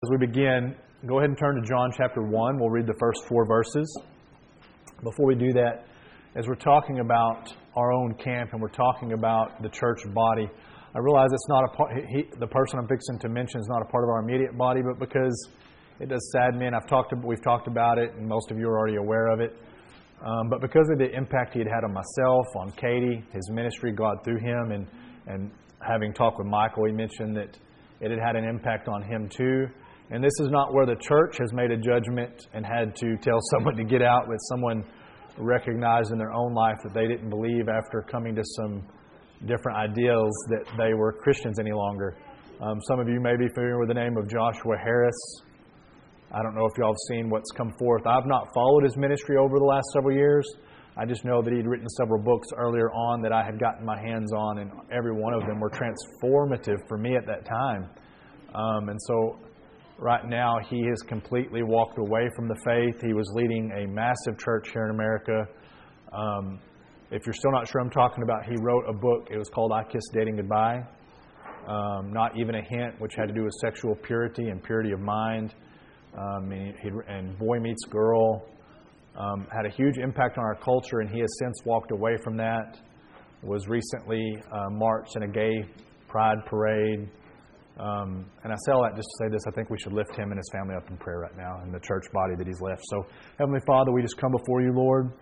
As we begin, go ahead and turn to John chapter 1. We'll read the first 4 verses. Before we do that, as we're talking about our own camp and we're talking about the church body, I realize it's not a part. The person I'm fixing to mention is not a part of our immediate body, but because it does sadden me, and we've talked about it, and most of you are already aware of it. But because of the impact he had on myself, on Katie, his ministry, God through him, and having talked with Michael, he mentioned that it had an impact on him too. And this is not where the church has made a judgment and had to tell someone to get out, but someone recognized in their own life that they didn't believe after coming to some different ideals that they were Christians any longer. Some of you may be familiar with the name of Joshua Harris. I don't know if y'all have seen what's come forth. I've not followed his ministry over the last several years. I just know that he'd written several books earlier on that I had gotten my hands on, and every one of them were transformative for me at that time. And so right now, he has completely walked away from the faith. He was leading a massive church here in America. If you're still not sure I'm talking about, he wrote a book. It was called I Kissed Dating Goodbye. Not Even a Hint, which had to do with sexual purity and purity of mind. And Boy Meets Girl. Had a huge impact on our culture, and he has since walked away from that. Was recently marched in a gay pride parade. And I say all that just to say this. I think we should lift him and his family up in prayer right now and the church body that he's left. So, Heavenly Father, we just come before you, Lord.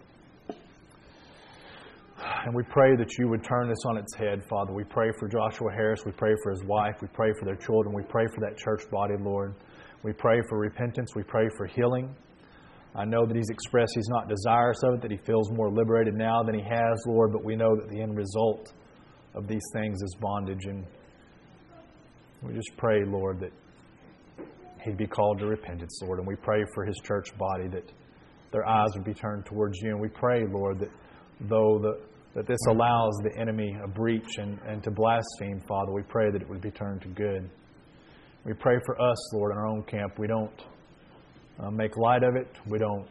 And we pray that you would turn this on its head, Father. We pray for Joshua Harris. We pray for his wife. We pray for their children. We pray for that church body, Lord. We pray for repentance. We pray for healing. I know that he's expressed he's not desirous of it, that he feels more liberated now than he has, Lord. But we know that the end result of these things is bondage. And we just pray, Lord, that he'd be called to repentance, Lord. And we pray for his church body, that their eyes would be turned towards you. And we pray, Lord, that that this allows the enemy a breach and to blaspheme, Father, we pray that it would be turned to good. We pray for us, Lord, in our own camp. We don't make light of it. We don't,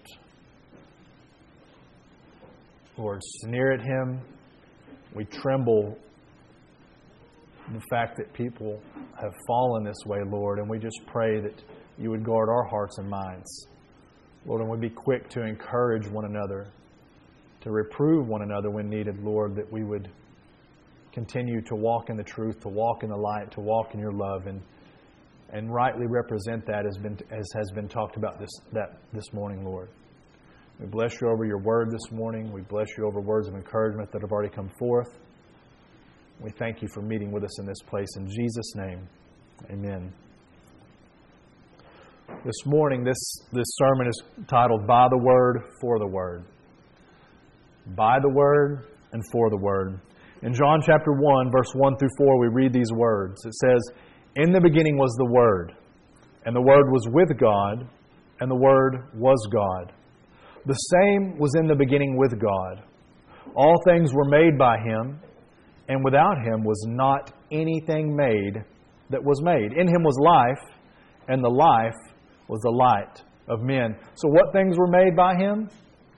Lord, sneer at him. We tremble the fact that people have fallen this way, Lord, and we just pray that you would guard our hearts and minds. Lord, and we'd be quick to encourage one another, to reprove one another when needed, Lord, that we would continue to walk in the truth, to walk in the light, to walk in your love, and rightly represent that as has been talked about this morning, Lord. We bless you over your word this morning. We bless you over words of encouragement that have already come forth. We thank you for meeting with us in this place. In Jesus' name, amen. This morning, this sermon is titled, By the Word, For the Word. By the Word and for the Word. In John chapter 1, verse 1 through 4, we read these words. It says, In the beginning was the Word, and the Word was with God, and the Word was God. The same was in the beginning with God. All things were made by Him, and without Him was not anything made that was made. In Him was life, and the life was the light of men. So what things were made by Him?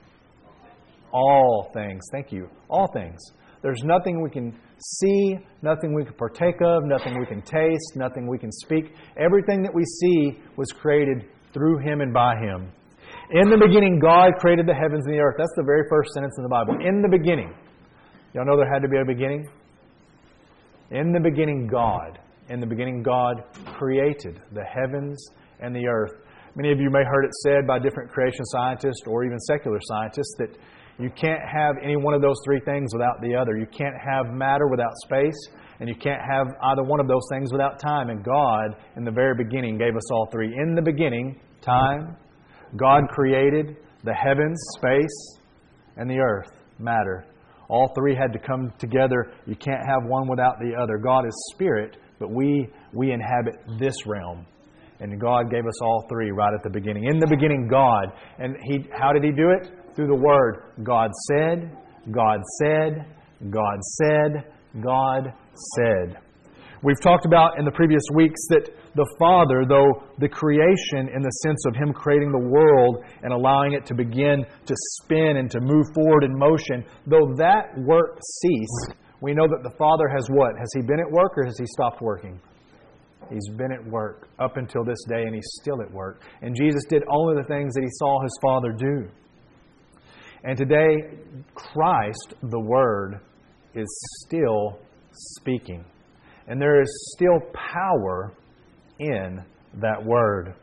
All things. Thank you. All things. There's nothing we can see, nothing we can partake of, nothing we can taste, nothing we can speak. Everything that we see was created through Him and by Him. In the beginning, God created the heavens and the earth. That's the very first sentence in the Bible. In the beginning. Y'all know there had to be a beginning? In the beginning, God. In the beginning, God created the heavens and the earth. Many of you may have heard it said by different creation scientists or even secular scientists that you can't have any one of those three things without the other. You can't have matter without space, and you can't have either one of those things without time. And God, in the very beginning, gave us all three. In the beginning, time. God created the heavens, space, and the earth, matter. All three had to come together. You can't have one without the other. God is spirit, but we inhabit this realm. And God gave us all three right at the beginning. In the beginning, God. And how did He do it? Through the Word. God said, God said, God said, God said. We've talked about in the previous weeks that the Father, though the creation in the sense of Him creating the world and allowing it to begin to spin and to move forward in motion, though that work ceased, we know that the Father has what? Has He been at work or has He stopped working? He's been at work up until this day, and He's still at work. And Jesus did only the things that He saw His Father do. And today, Christ, the Word, is still speaking. And there is still power in that Word.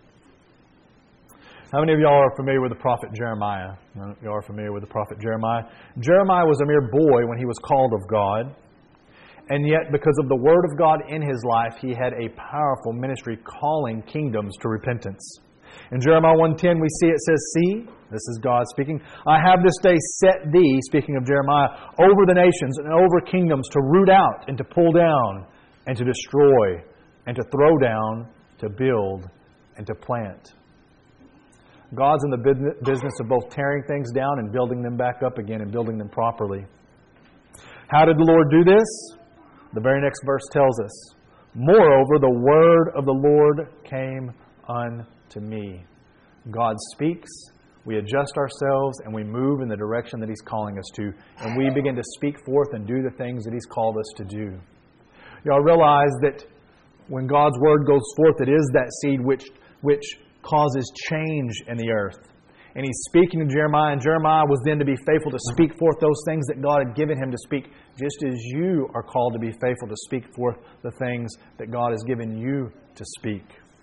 How many of y'all are familiar with the prophet Jeremiah? You are familiar with the prophet Jeremiah. Jeremiah was a mere boy when he was called of God. And yet, because of the Word of God in his life, he had a powerful ministry calling kingdoms to repentance. In Jeremiah 1:10, we see it says, "See," this is God speaking, "I have this day set thee," speaking of Jeremiah, "over the nations and over kingdoms to root out and to pull down and to destroy and to throw down, to build and to plant." God's in the business of both tearing things down and building them back up again and building them properly. How did the Lord do this? The very next verse tells us, "Moreover, the word of the Lord came unto me." God speaks, we adjust ourselves, and we move in the direction that He's calling us to. And we begin to speak forth and do the things that He's called us to do. Y'all realize that when God's Word goes forth, it is that seed which causes change in the earth. And He's speaking to Jeremiah, and Jeremiah was then to be faithful to speak forth those things that God had given him to speak, just as you are called to be faithful to speak forth the things that God has given you to speak.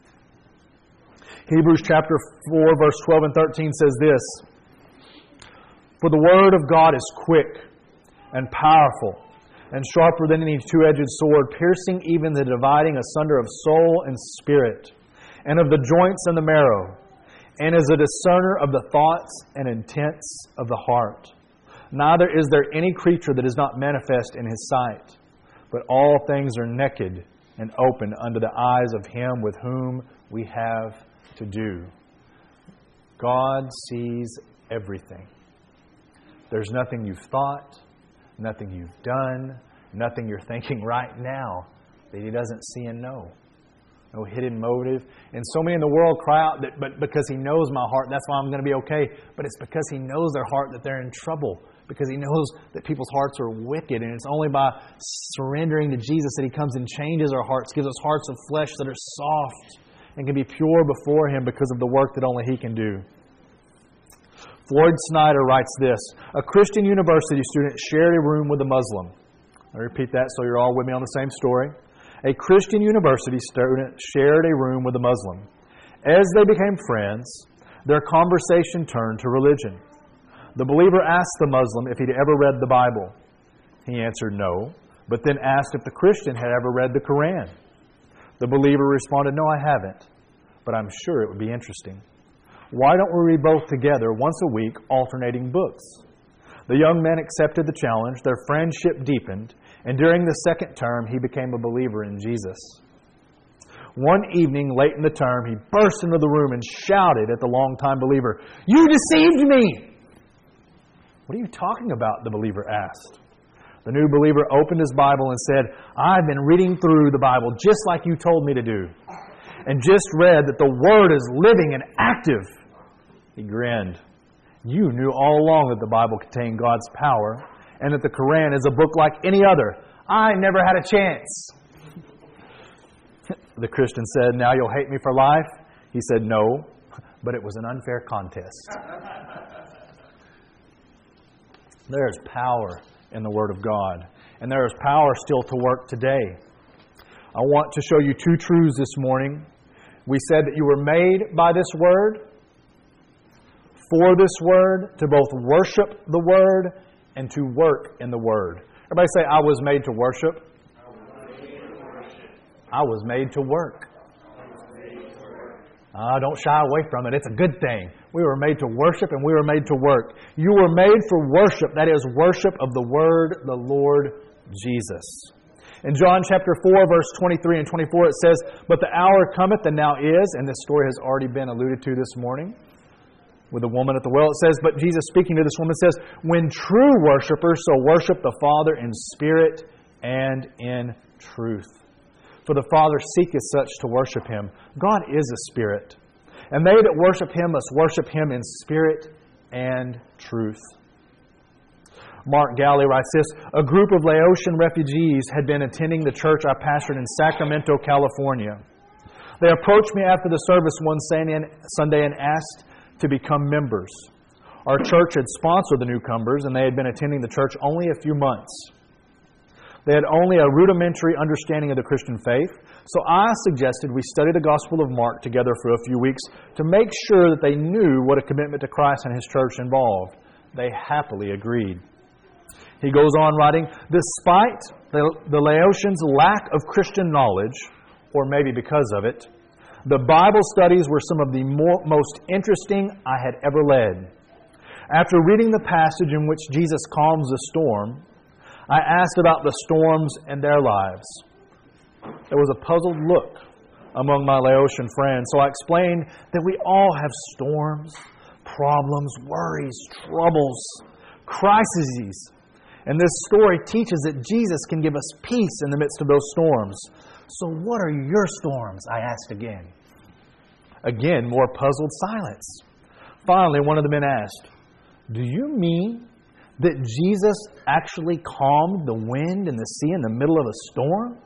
Hebrews chapter 4, verse 12 and 13 says this, "For the word of God is quick and powerful and sharper than any two-edged sword, piercing even the dividing asunder of soul and spirit, and of the joints and the marrow, and is a discerner of the thoughts and intents of the heart. Neither is there any creature that is not manifest in His sight, but all things are naked and open under the eyes of Him with whom we have to do." God sees everything. There's nothing you've thought, nothing you've done, nothing you're thinking right now that He doesn't see and know. No hidden motive. And so many in the world cry out that, but because He knows my heart, that's why I'm going to be okay. But it's because He knows their heart that they're in trouble. Because He knows that people's hearts are wicked. And it's only by surrendering to Jesus that He comes and changes our hearts, gives us hearts of flesh that are soft and can be pure before Him because of the work that only He can do. Floyd Snyder writes this, "A Christian university student shared a room with a Muslim." I repeat that so you're all with me on the same story. A Christian university student shared a room with a Muslim. As they became friends, their conversation turned to religion. The believer asked the Muslim if he'd ever read the Bible. He answered no, but then asked if the Christian had ever read the Quran. The believer responded, "No, I haven't, but I'm sure it would be interesting. Why don't we read both together once a week, alternating books?" The young man accepted the challenge, their friendship deepened, and during the second term, he became a believer in Jesus. One evening, late in the term, he burst into the room and shouted at the longtime believer, "You deceived me!" "What are you talking about?" the believer asked. The new believer opened his Bible and said, "I've been reading through the Bible just like you told me to do, and just read that the Word is living and active." He grinned. "You knew all along that the Bible contained God's power, and that the Quran is a book like any other. I never had a chance." The Christian said, "Now you'll hate me for life?" He said, "No, but it was an unfair contest." There is power in the Word of God, and there is power still to work today. I want to show you two truths this morning. We said that you were made by this Word, for this Word, to both worship the Word and to work in the Word. Everybody say, "I was made to worship." I was made to work. Don't shy away from it. It's a good thing. We were made to worship and we were made to work. You were made for worship. That is worship of the Word, the Lord Jesus. In John chapter 4, verse 23 and 24, it says, "But the hour cometh and now is," and this story has already been alluded to this morning with the woman at the well. It says, but Jesus speaking to this woman says, "When true worshipers shall worship the Father in spirit and in truth. For the Father seeketh such to worship Him." God is a spirit, and they that worship Him must worship Him in spirit and truth. Mark Galley writes this, "A group of Laotian refugees had been attending the church I pastored in Sacramento, California. They approached me after the service one Sunday and asked to become members. Our church had sponsored the newcomers, and they had been attending the church only a few months. They had only a rudimentary understanding of the Christian faith, so I suggested we study the Gospel of Mark together for a few weeks to make sure that they knew what a commitment to Christ and His church involved. They happily agreed. He goes on writing, despite the Laodiceans' lack of Christian knowledge, or maybe because of it, the Bible studies were some of the most interesting I had ever led. After reading the passage in which Jesus calms the storm, I asked about the storms in their lives. There was a puzzled look among my Laodicean friends, so I explained that we all have storms, problems, worries, troubles, crises. And this story teaches that Jesus can give us peace in the midst of those storms. So what are your storms? I asked again. Again, more puzzled silence. Finally, one of the men asked, do you mean that Jesus actually calmed the wind and the sea in the middle of a storm?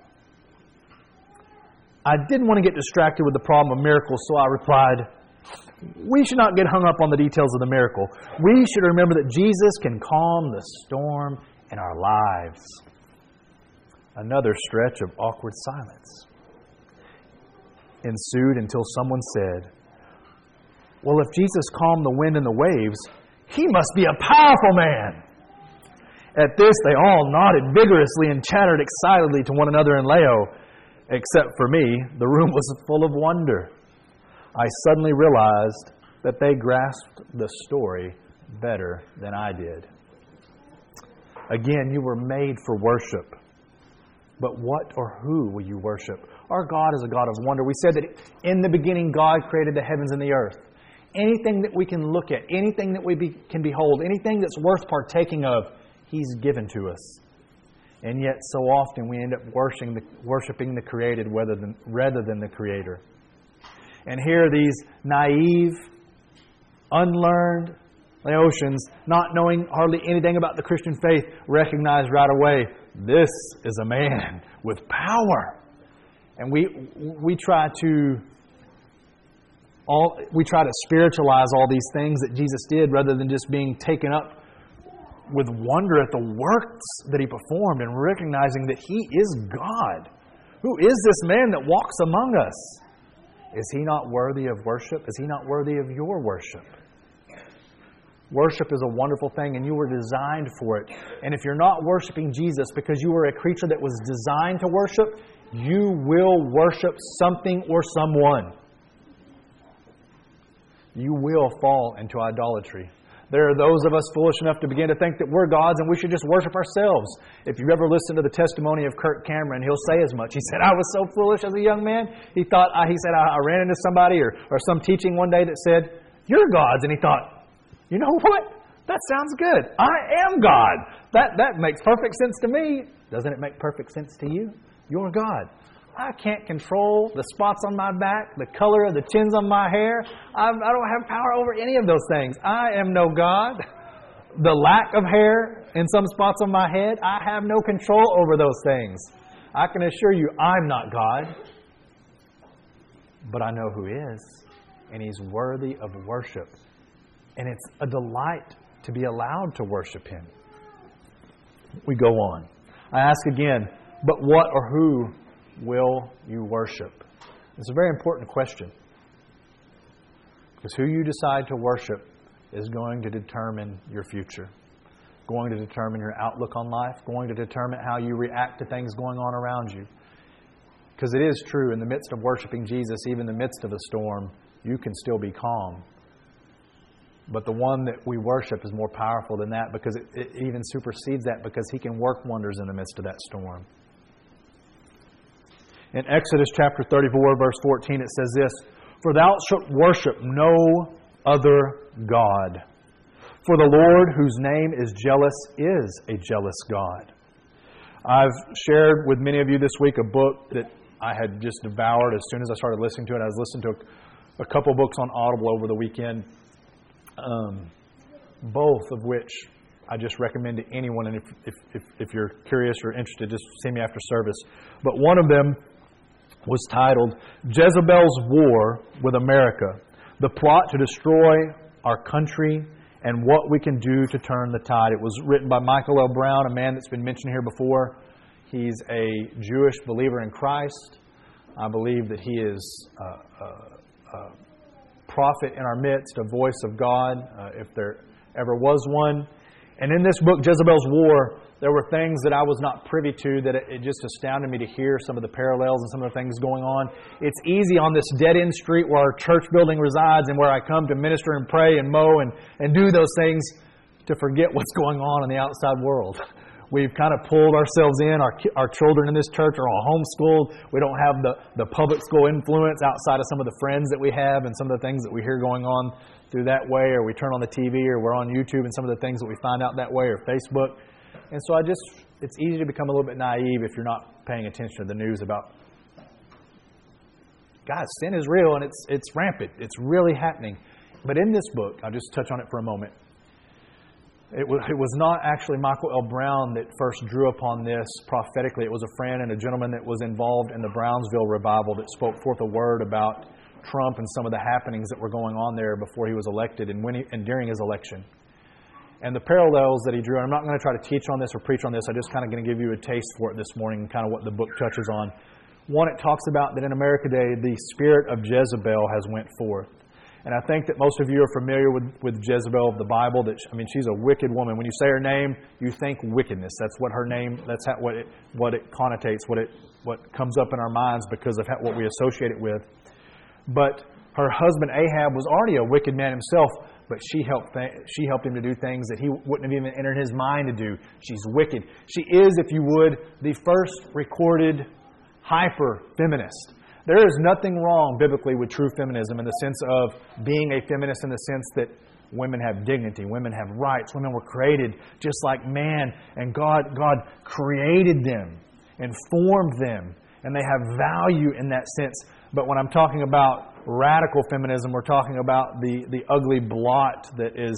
I didn't want to get distracted with the problem of miracles, so I replied, we should not get hung up on the details of the miracle. We should remember that Jesus can calm the storm in our lives. Another stretch of awkward silence ensued until someone said, well, if Jesus calmed the wind and the waves, He must be a powerful man. At this, they all nodded vigorously and chattered excitedly to one another in Lao. Except for me, the room was full of wonder. I suddenly realized that they grasped the story better than I did. Again, you were made for worship. But what or who will you worship? Our God is a God of wonder. We said that in the beginning, God created the heavens and the earth. Anything that we can look at, anything that we can behold, anything that's worth partaking of, He's given to us. And yet, so often we end up worshiping the created rather than the Creator. And here these naive, unlearned Laodiceans, not knowing hardly anything about the Christian faith, recognize right away, this is a man with power. And we try to spiritualize all these things that Jesus did rather than just being taken up with wonder at the works that He performed and recognizing that He is God. Who is this man that walks among us? Is He not worthy of worship? Is He not worthy of your worship? Worship is a wonderful thing, and you were designed for it. And if you're not worshiping Jesus because you were a creature that was designed to worship, you will worship something or someone. You will fall into idolatry. There are those of us foolish enough to begin to think that we're gods and we should just worship ourselves. If you've ever listened to the testimony of Kirk Cameron, he'll say as much. He said, I was so foolish as a young man. He said, I ran into somebody or some teaching one day that said, you're gods. And he thought, you know what? That sounds good. I am God. That makes perfect sense to me. Doesn't it make perfect sense to you? You're God. I can't control the spots on my back, the color of the chins on my hair. I don't have power over any of those things. I am no God. The lack of hair in some spots on my head, I have no control over those things. I can assure you I'm not God. But I know who is, and He's worthy of worship. And it's a delight to be allowed to worship Him. We go on. I ask again, but what or who will you worship? It's a very important question. Because who you decide to worship is going to determine your future. Going to determine your outlook on life. Going to determine how you react to things going on around you. Because it is true, in the midst of worshiping Jesus, even in the midst of a storm, you can still be calm. But the one that we worship is more powerful than that, because it even supersedes that, because He can work wonders in the midst of that storm. In Exodus chapter 34, verse 14, it says this, for thou shalt worship no other God. For the Lord, whose name is jealous, is a jealous God. I've shared with many of you this week a book that I had just devoured as soon as I started listening to it. I was listening to a couple books on Audible over the weekend, both of which I just recommend to anyone. And if you're curious or interested, just see me after service. But one of them was titled Jezebel's War with America, the plot to destroy our country and what we can do to turn the tide. It was written by Michael L. Brown, a man that's been mentioned here before. He's a Jewish believer in Christ. I believe that he is a prophet in our midst, a voice of God, if there ever was one. And in this book, Jezebel's War, there were things that I was not privy to that it just astounded me to hear some of the parallels and some of the things going on. It's easy on this dead-end street where our church building resides and where I come to minister and pray and mow and do those things to forget what's going on in the outside world. We've kind of pulled ourselves in. Our children in this church are all homeschooled. We don't have the public school influence outside of some of the friends that we have and some of the things that we hear going on through that way, or we turn on the TV, or we're on YouTube and some of the things that we find out that way, or Facebook. And so it's easy to become a little bit naive if you're not paying attention to the news about, God, sin is real and it's rampant. It's really happening. But in this book, I'll just touch on it for a moment. It was not actually Michael L. Brown that first drew upon this prophetically. It was a friend and a gentleman that was involved in the Brownsville revival that spoke forth a word about Trump and some of the happenings that were going on there before he was elected and during his election. And the parallels that he drew, and I'm not going to try to teach on this or preach on this, I'm just kind of going to give you a taste for it this morning and kind of what the book touches on. One, it talks about that in America today, the spirit of Jezebel has went forth. And I think that most of you are familiar with Jezebel of the Bible. She's a wicked woman. When you say her name, you think wickedness. That's what her name, that's what it connotates, what comes up in our minds because of what we associate it with. But her husband Ahab was already a wicked man himself, but she helped him to do things that he wouldn't have even entered his mind to do. She's wicked. She is, if you would, the first recorded hyper-feminist. There is nothing wrong biblically with true feminism in the sense of being a feminist in the sense that women have dignity, women have rights, women were created just like man, and God created them and formed them, and they have value in that sense. But when I'm talking about radical feminism, we're talking about the ugly blot that is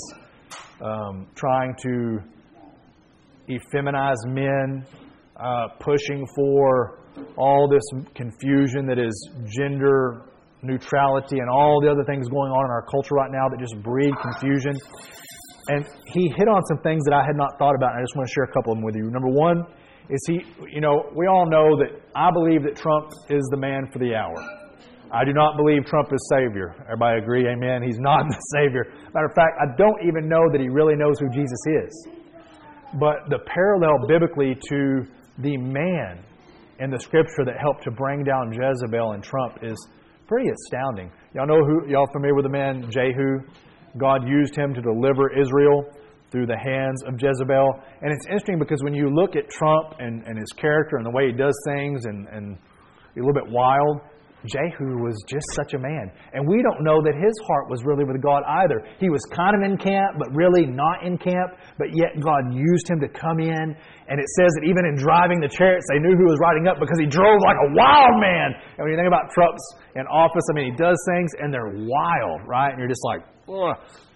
trying to effeminize men, pushing for all this confusion that is gender neutrality and all the other things going on in our culture right now that just breed confusion. And he hit on some things that I had not thought about, and I just want to share a couple of them with you. Number one is we all know that I believe that Trump is the man for the hour. I do not believe Trump is Savior. Everybody agree? Amen? He's not the Savior. Matter of fact, I don't even know that he really knows who Jesus is. But the parallel biblically to the man in the Scripture that helped to bring down Jezebel and Trump is pretty astounding. Y'all familiar with the man Jehu? God used him to deliver Israel through the hands of Jezebel. And it's interesting because when you look at Trump and his character and the way he does things and a little bit wild, Jehu was just such a man. And we don't know that his heart was really with God either. He was kind of in camp, but really not in camp. But yet God used him to come in. And it says that even in driving the chariots, they knew who was riding up because he drove like a wild man. And when you think about Trump's in office, he does things and they're wild, right? And you're just like, ugh.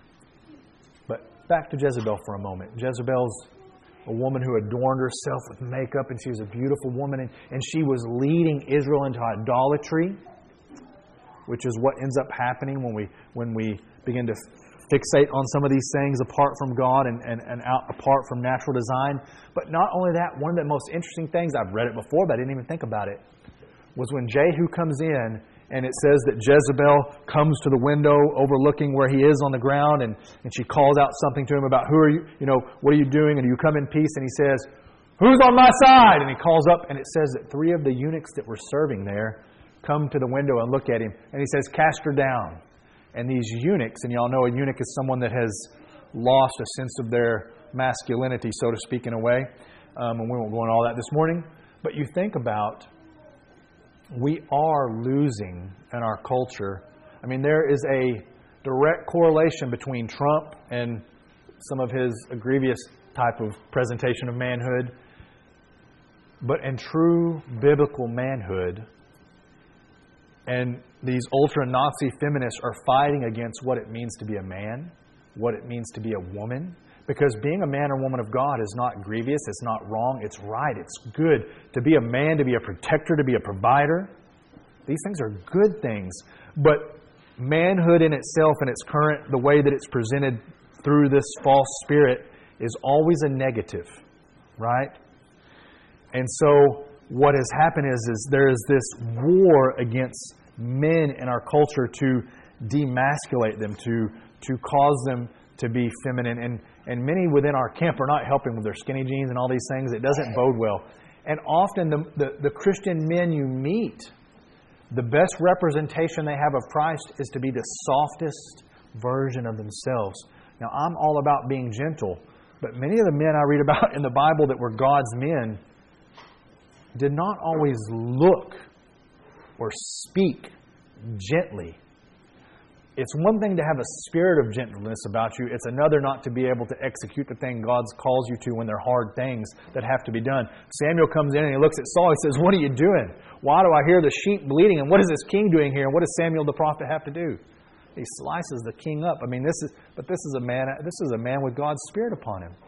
But back to Jezebel for a moment. Jezebel's a woman who adorned herself with makeup, and she was a beautiful woman, and she was leading Israel into idolatry, which is what ends up happening when we begin to fixate on some of these things apart from God and apart from natural design. But not only that, one of the most interesting things, I've read it before, but I didn't even think about it, was when Jehu comes in, and it says that Jezebel comes to the window overlooking where he is on the ground, and she calls out something to him about, who are you, what are you doing? And you come in peace, and he says, who's on my side? And he calls up, and it says that 3 of the eunuchs that were serving there come to the window and look at him, and he says, cast her down. And these eunuchs, and y'all know a eunuch is someone that has lost a sense of their masculinity, so to speak, in a way. And we won't go into all that this morning. But you think about, we are losing in our culture. There is a direct correlation between Trump and some of his egregious type of presentation of manhood. But in true biblical manhood, and these ultra-Nazi feminists are fighting against what it means to be a man, what it means to be a woman. Because being a man or woman of God is not grievous, it's not wrong, it's right, it's good. To be a man, to be a protector, to be a provider. These things are good things. But manhood in itself, in its current, the way that it's presented through this false spirit, is always a negative, right? And so what has happened is there is this war against men in our culture to demasculate them, to cause them to be feminine. And many within our camp are not helping with their skinny jeans and all these things. It doesn't bode well. And often the Christian men you meet, the best representation they have of Christ is to be the softest version of themselves. Now, I'm all about being gentle, but many of the men I read about in the Bible that were God's men did not always look or speak gently. It's one thing to have a spirit of gentleness about you. It's another not to be able to execute the thing God calls you to when they're hard things that have to be done. Samuel comes in and he looks at Saul. He says, "What are you doing? Why do I hear the sheep bleating? And what is this king doing here? And what does Samuel the prophet have to do?" He slices the king up. I mean, this is a man with God's Spirit upon him.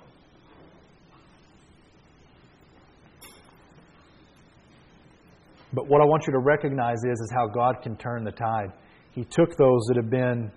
But what I want you to recognize is how God can turn the tide. He took those that have been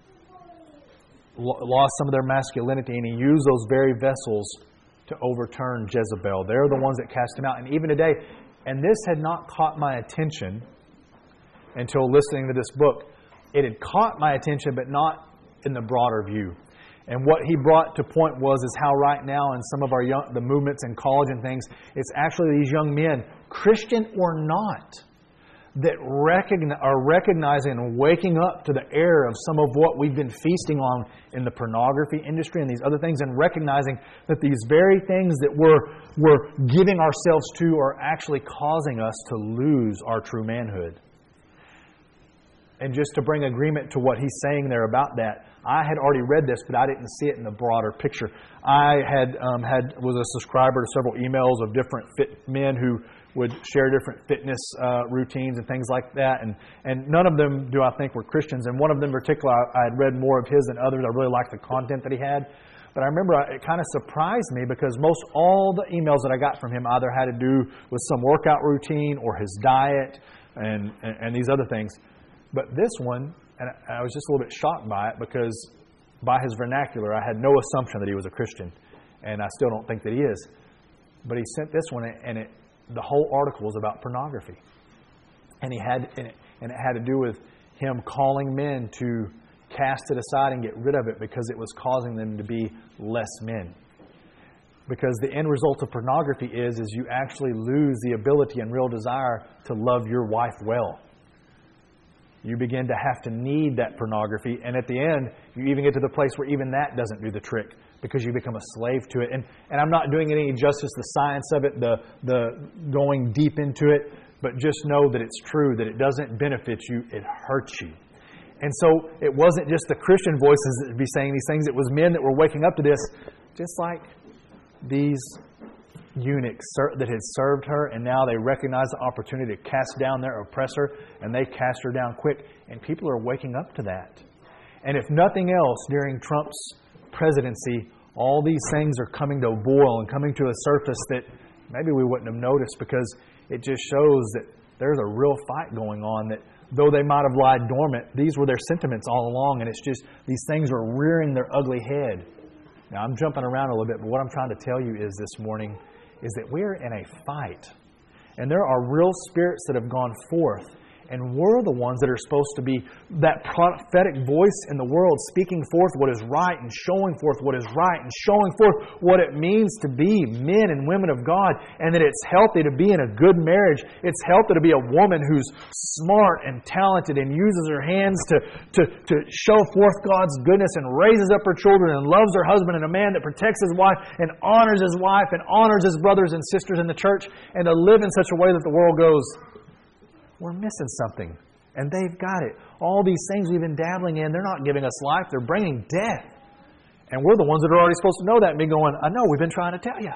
lost some of their masculinity, and He used those very vessels to overturn Jezebel. They're the ones that cast him out. And even today, and this had not caught my attention until listening to this book. It had caught my attention, but not in the broader view. And what he brought to point is how right now in some of the movements in college and things, it's actually these young men, Christian or not, that are recognizing and waking up to the error of some of what we've been feasting on in the pornography industry and these other things, and recognizing that these very things that we're giving ourselves to are actually causing us to lose our true manhood. And just to bring agreement to what he's saying there about that, I had already read this, but I didn't see it in the broader picture. I was a subscriber to several emails of different fit men who would share different fitness routines and things like that. And none of them do I think were Christians. And one of them in particular, I had read more of his than others. I really liked the content that he had. But I remember it kind of surprised me because most all the emails that I got from him either had to do with some workout routine or his diet and these other things. But this one, and I was just a little bit shocked by it because by his vernacular, I had no assumption that he was a Christian. And I still don't think that he is. But he sent this one, and the whole article was about pornography. And it had to do with him calling men to cast it aside and get rid of it because it was causing them to be less men. Because the end result of pornography is you actually lose the ability and real desire to love your wife well. You begin to have to need that pornography. And at the end, you even get to the place where even that doesn't do the trick because you become a slave to it. And I'm not doing it any justice, the science of it, the going deep into it. But just know that it's true, that it doesn't benefit you, it hurts you. And so it wasn't just the Christian voices that would be saying these things. It was men that were waking up to this, just like these eunuchs that had served her, and now they recognize the opportunity to cast down their oppressor, and they cast her down quick. And people are waking up to that. And if nothing else, during Trump's presidency, all these things are coming to a boil and coming to a surface that maybe we wouldn't have noticed, because it just shows that there's a real fight going on, that though they might have lied dormant, these were their sentiments all along, and it's just these things are rearing their ugly head. Now, I'm jumping around a little bit, but what I'm trying to tell you is this morning is that we're in a fight. And there are real spirits that have gone forth. And we're the ones that are supposed to be that prophetic voice in the world, speaking forth what is right and showing forth what is right and showing forth what it means to be men and women of God, and that it's healthy to be in a good marriage. It's healthy to be a woman who's smart and talented and uses her hands to show forth God's goodness and raises up her children and loves her husband, and a man that protects his wife and honors his wife and honors his brothers and sisters in the church, and to live in such a way that the world goes, we're missing something. And they've got it. All these things we've been dabbling in, they're not giving us life. They're bringing death. And we're the ones that are already supposed to know that and be going, I know, we've been trying to tell you.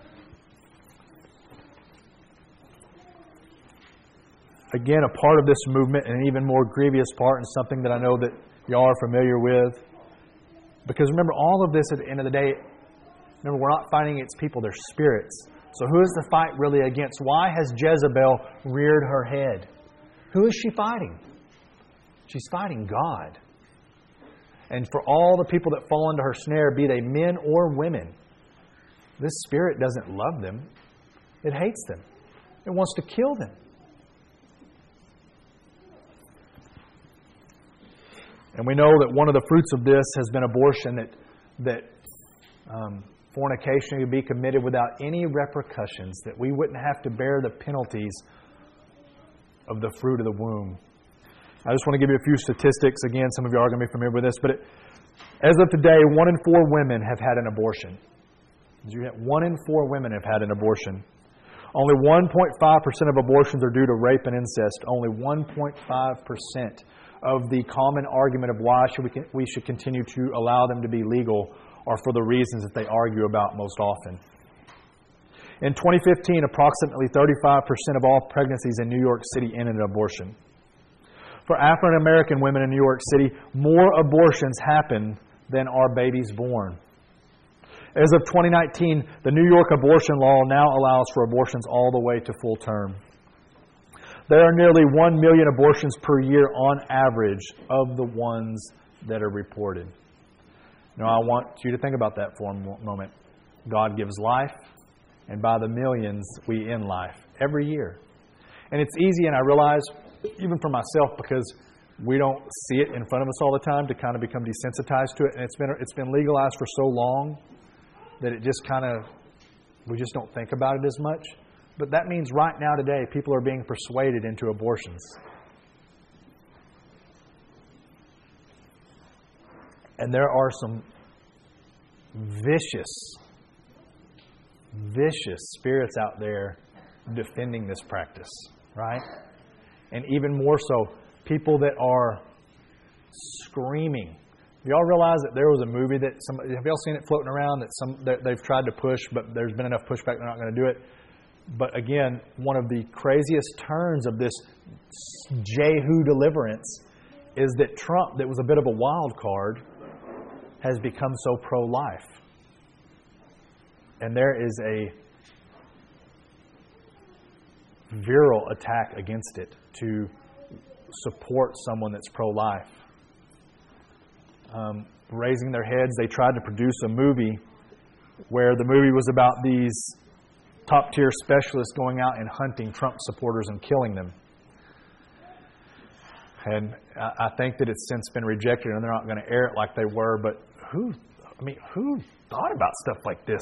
Again, a part of this movement, and an even more grievous part, and something that I know that y'all are familiar with. Because remember, all of this at the end of the day, remember, we're not fighting against people, they're spirits. So who is the fight really against? Why has Jezebel reared her head? Who is she fighting? She's fighting God. And for all the people that fall into her snare, be they men or women, this spirit doesn't love them. It hates them. It wants to kill them. And we know that one of the fruits of this has been abortion, that fornication could be committed without any repercussions, that we wouldn't have to bear the penalties of the fruit of the womb. I just want to give you a few statistics. Again, some of you are going to be familiar with this, but as of today, 1 in 4 women have had an abortion. 1 in 4 women have had an abortion. Only 1.5% of abortions are due to rape and incest. Only 1.5% of the common argument of why we should continue to allow them to be legal are for the reasons that they argue about most often. In 2015, approximately 35% of all pregnancies in New York City ended in abortion. For African American women in New York City, more abortions happen than are babies born. As of 2019, the New York abortion law now allows for abortions all the way to full term. There are nearly 1 million abortions per year on average of the ones that are reported. Now, I want you to think about that for a moment. God gives life, and by the millions, we end life every year. And it's easy, and I realize, even for myself, because we don't see it in front of us all the time, to kind of become desensitized to it. And it's been legalized for so long that it just we just don't think about it as much. But that means right now today, people are being persuaded into abortions. And there are some vicious spirits out there defending this practice, right? And even more so, people that are screaming. Y'all realize that there was a movie that have y'all seen it floating around that they've tried to push, but there's been enough pushback they're not going to do it. But again, one of the craziest turns of this Jehu deliverance is that Trump, that was a bit of a wild card, has become so pro-life. And there is a virile attack against it to support someone that's pro-life. Raising their heads, they tried to produce a movie where the movie was about these top-tier specialists going out and hunting Trump supporters and killing them. And I think that it's since been rejected and they're not going to air it like they were. But who thought about stuff like this?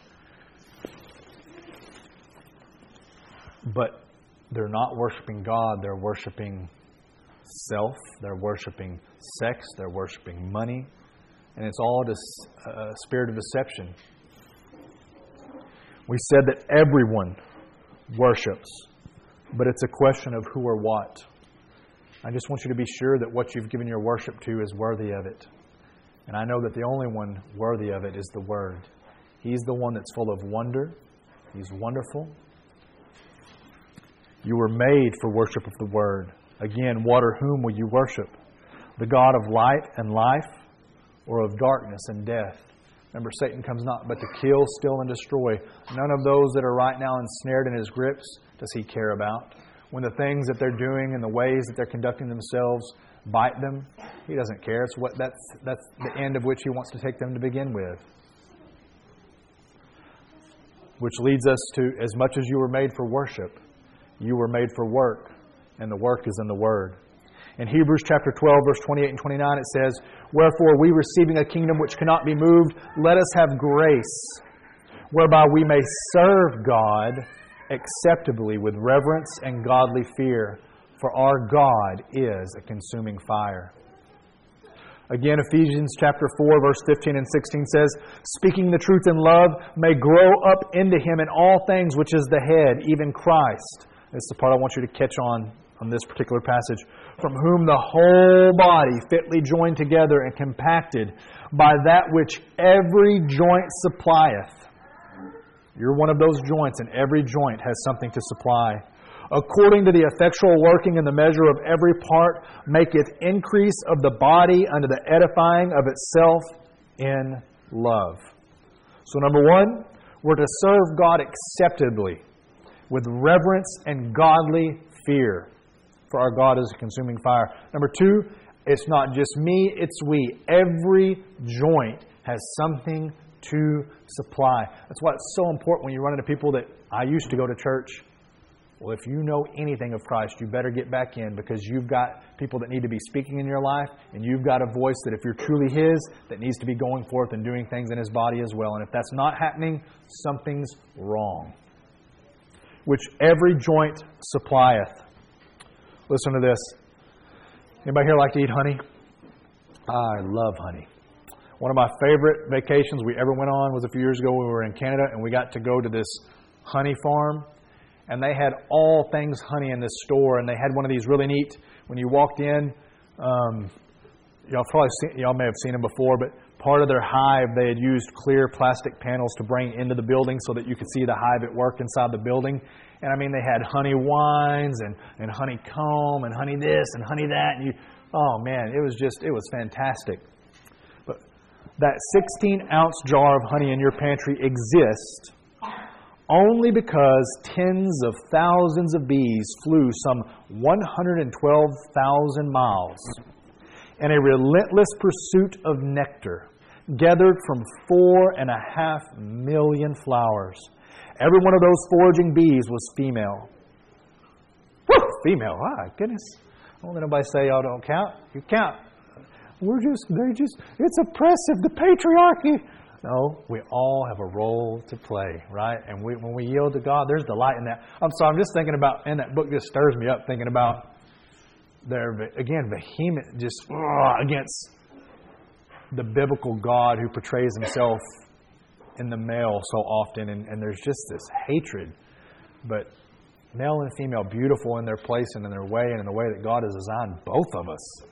But they're not worshiping God. They're worshiping self. They're worshiping sex. They're worshiping money. And it's all just a spirit of deception. We said that everyone worships, but it's a question of who or what. I just want you to be sure that what you've given your worship to is worthy of it. And I know that the only one worthy of it is the Word. He's the one that's full of wonder. He's wonderful. You were made for worship of the Word. Again, what or whom will you worship? The God of light and life, or of darkness and death? Remember, Satan comes not but to kill, steal, and destroy. None of those that are right now ensnared in his grips does he care about. When the things that they're doing and the ways that they're conducting themselves bite them, he doesn't care. That's the end of which he wants to take them to begin with. Which leads us to, as much as you were made for worship, you were made for work, and the work is in the Word. In Hebrews chapter 12, verse 28 and 29, it says, "Wherefore we, receiving a kingdom which cannot be moved, let us have grace, whereby we may serve God acceptably with reverence and godly fear, for our God is a consuming fire." Again, Ephesians chapter 4, verse 15 and 16 says, "Speaking the truth in love may grow up into Him in all things, which is the head, even Christ." This is the part I want you to catch on this particular passage. "From whom the whole body, fitly joined together and compacted by that which every joint supplieth." You're one of those joints, and every joint has something to supply. "According to the effectual working in the measure of every part, maketh increase of the body unto the edifying of itself in love." So number one, we're to serve God acceptably with reverence and godly fear. For our God is a consuming fire. Number 2, it's not just me, it's we. Every joint has something to supply. That's why it's so important when you run into people that, I used to go to church. Well, if you know anything of Christ, you better get back in, because you've got people that need to be speaking in your life, and you've got a voice that, if you're truly His, that needs to be going forth and doing things in His body as well. And if that's not happening, something's wrong. Which every joint supplieth. Listen to this. Anybody here like to eat honey? I love honey. One of my favorite vacations we ever went on was a few years ago. We were in Canada, and we got to go to this honey farm. And they had all things honey in this store. And they had one of these really neat, when you walked in, y'all may have seen them before, but part of their hive, they had used clear plastic panels to bring into the building so that you could see the hive at work inside the building. And I mean, they had honey wines and honeycomb and honey this and honey that. And oh man, it was fantastic. But that 16-ounce jar of honey in your pantry exists only because tens of thousands of bees flew some 112,000 miles in a relentless pursuit of nectar, gathered from 4.5 million flowers. Every one of those foraging bees was female. Woo! Female, my goodness. Don't let nobody say y'all don't count. You count. It's oppressive, the patriarchy. No, we all have a role to play, right? And when we yield to God, there's delight in that. I'm just thinking about, and that book just stirs me up, thinking about their, again, vehement, just against the biblical God who portrays Himself in the male so often. And there's just this hatred. But male and female, beautiful in their place and in their way and in the way that God has designed both of us.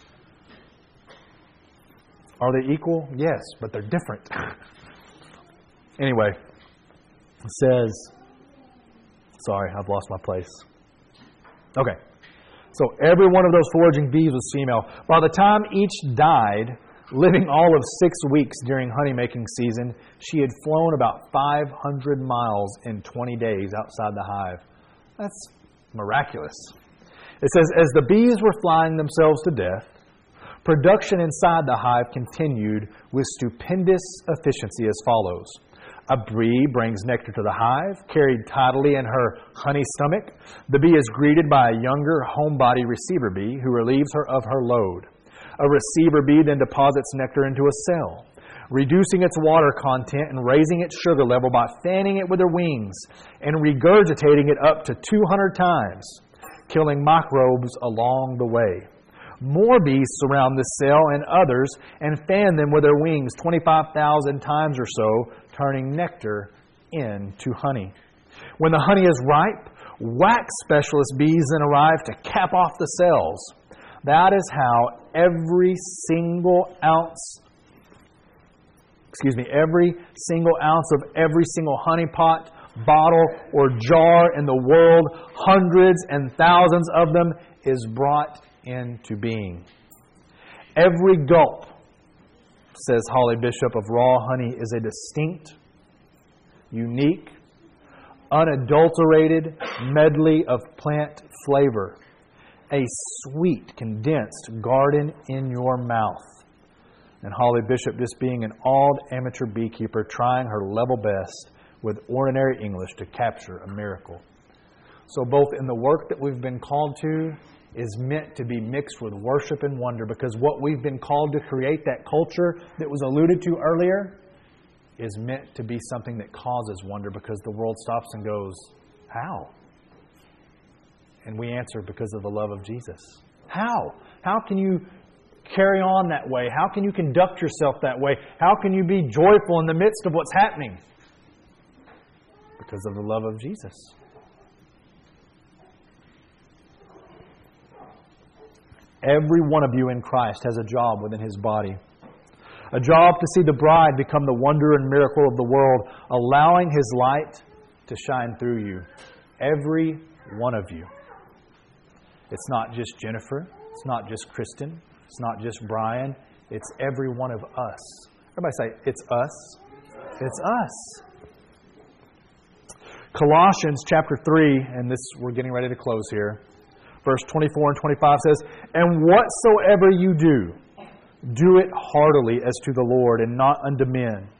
Are they equal? Yes, but they're different. Anyway, it says, sorry, I've lost my place. Okay. So every one of those foraging bees was female. By the time each died, living all of 6 weeks during honey-making season, she had flown about 500 miles in 20 days outside the hive. That's miraculous. It says, as the bees were flying themselves to death, production inside the hive continued with stupendous efficiency as follows. A bee brings nectar to the hive, carried tidily in her honey stomach. The bee is greeted by a younger homebody receiver bee who relieves her of her load. A receiver bee then deposits nectar into a cell, reducing its water content and raising its sugar level by fanning it with her wings and regurgitating it up to 200 times, killing microbes along the way. More bees surround this cell and others and fan them with their wings 25,000 times or so, turning nectar into honey. When the honey is ripe, wax specialist bees then arrive to cap off the cells. That is how every single ounce of every single honey pot, bottle, or jar in the world, hundreds and thousands of them, is brought into being. Every gulp, says Holly Bishop, of raw honey is a distinct, unique, unadulterated medley of plant flavor. A sweet, condensed garden in your mouth. And Holly Bishop, just being an awed amateur beekeeper, trying her level best with ordinary English to capture a miracle. So both in the work that we've been called to is meant to be mixed with worship and wonder, because what we've been called to create, that culture that was alluded to earlier, is meant to be something that causes wonder, because the world stops and goes, how? And we answer, because of the love of Jesus. How? How can you carry on that way? How can you conduct yourself that way? How can you be joyful in the midst of what's happening? Because of the love of Jesus. Every one of you in Christ has a job within His body. A job to see the bride become the wonder and miracle of the world, allowing His light to shine through you. Every one of you. It's not just Jennifer. It's not just Kristen. It's not just Brian. It's every one of us. Everybody say, it's us. It's us. Colossians chapter 3, and this we're getting ready to close here. Verse 24 and 25 says, "And whatsoever you do, do it heartily as to the Lord and not unto men,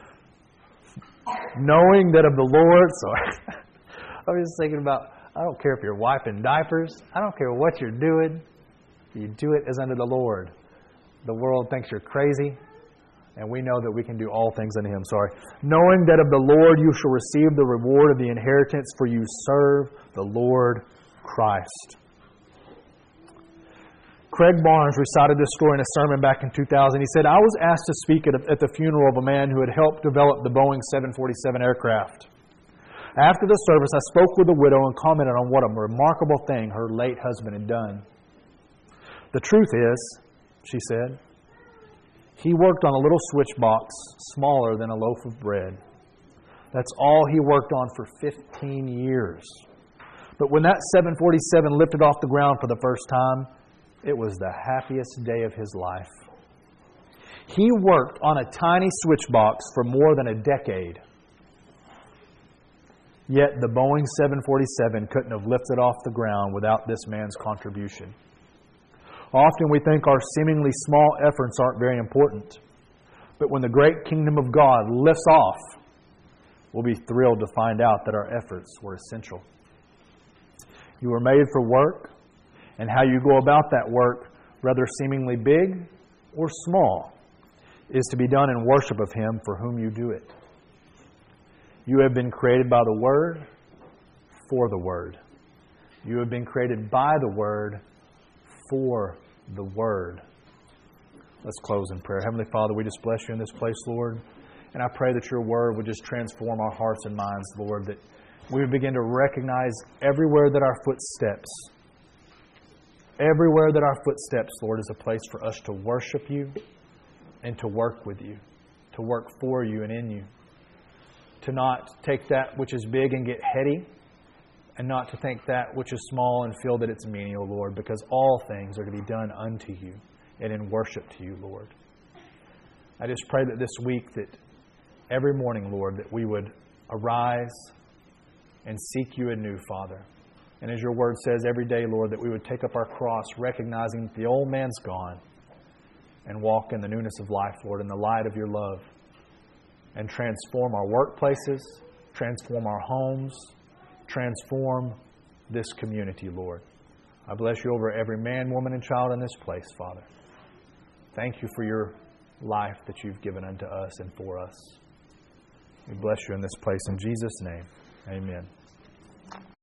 knowing that of the Lord," sorry, I was just thinking about, I don't care if you're wiping diapers. I don't care what you're doing. You do it as unto the Lord. The world thinks you're crazy, and we know that we can do all things unto Him. Sorry. "Knowing that of the Lord you shall receive the reward of the inheritance, for you serve the Lord Christ." Craig Barnes recited this story in a sermon back in 2000. He said, "I was asked to speak at the funeral of a man who had helped develop the Boeing 747 aircraft. After the service, I spoke with the widow and commented on what a remarkable thing her late husband had done. The truth is," she said, "he worked on a little switch box smaller than a loaf of bread. That's all he worked on for 15 years. But when that 747 lifted off the ground for the first time, it was the happiest day of his life. He worked on a tiny switch box for more than a decade. Yet the Boeing 747 couldn't have lifted off the ground without this man's contribution. Often we think our seemingly small efforts aren't very important. But when the great kingdom of God lifts off, we'll be thrilled to find out that our efforts were essential. You were made for work, and how you go about that work, whether seemingly big or small, is to be done in worship of Him for whom you do it. You have been created by the Word, for the Word. You have been created by the Word, for the Word." Let's close in prayer. Heavenly Father, we just bless You in this place, Lord. And I pray that Your Word would just transform our hearts and minds, Lord, that we would begin to recognize everywhere that our footsteps, Lord, is a place for us to worship You and to work with You, to work for You and in You. To not take that which is big and get heady, and not to think that which is small and feel that it's menial, Lord, because all things are to be done unto You and in worship to You, Lord. I just pray that this week, that every morning, Lord, that we would arise and seek You anew, Father. And as Your Word says, every day, Lord, that we would take up our cross, recognizing that the old man's gone, and walk in the newness of life, Lord, in the light of Your love, and transform our workplaces, transform our homes, transform this community, Lord. I bless You over every man, woman, and child in this place, Father. Thank You for Your life that You've given unto us and for us. We bless You in this place. In Jesus' name, amen.